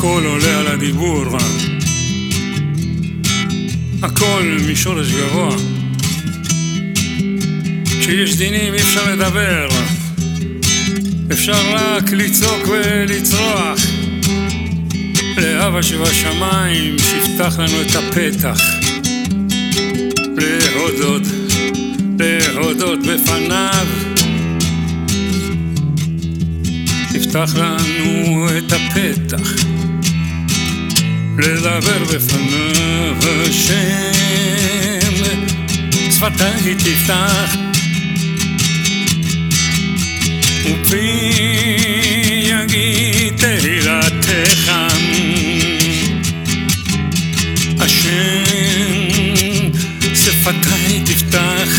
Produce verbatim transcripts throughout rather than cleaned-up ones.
הכל עולה על הדיבור, הכל משורש גבוה. כשיש דינים אי אפשר לדבר, אפשר רק לצעוק ולצרוח לאבא שבשמיים שיפתח לנו את הפתח, להודות, להודות בפניו, תפתח לנו את הפתח, לדבר בפניו. השם שפתיי תפתח ופי יגיד תהילתך. השם שפתיי תפתח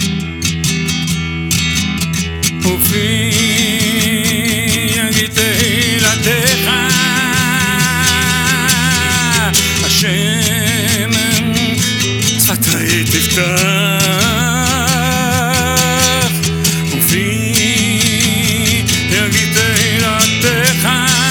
ופי יגיד תהילתך. השם שפתיי תפתח ופי יגיד תהילתך.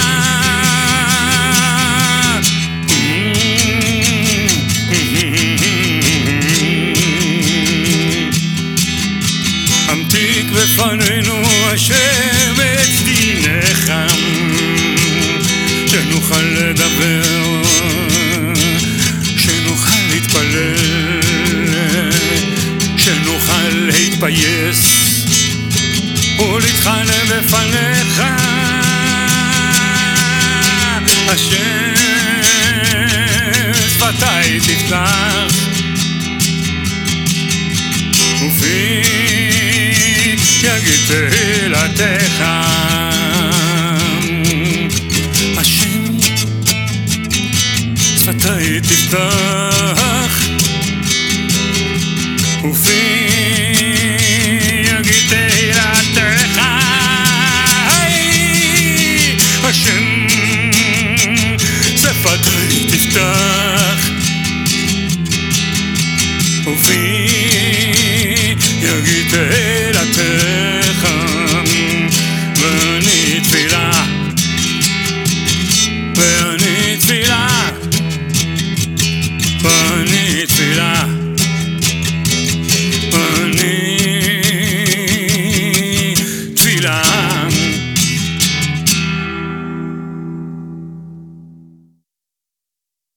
המתיק בפנינו השם את דינך, שנוכל לדבר, שנוכל להתפלל, שנוכל להתפייס ולהתחנן בפניך. השם שפתיי תפתח ופי יגיד תהילתך. השם שפתיי תפתח ופי יגיד תהילתך. השם שפתיי תפתח ופי יגיד תהילתך.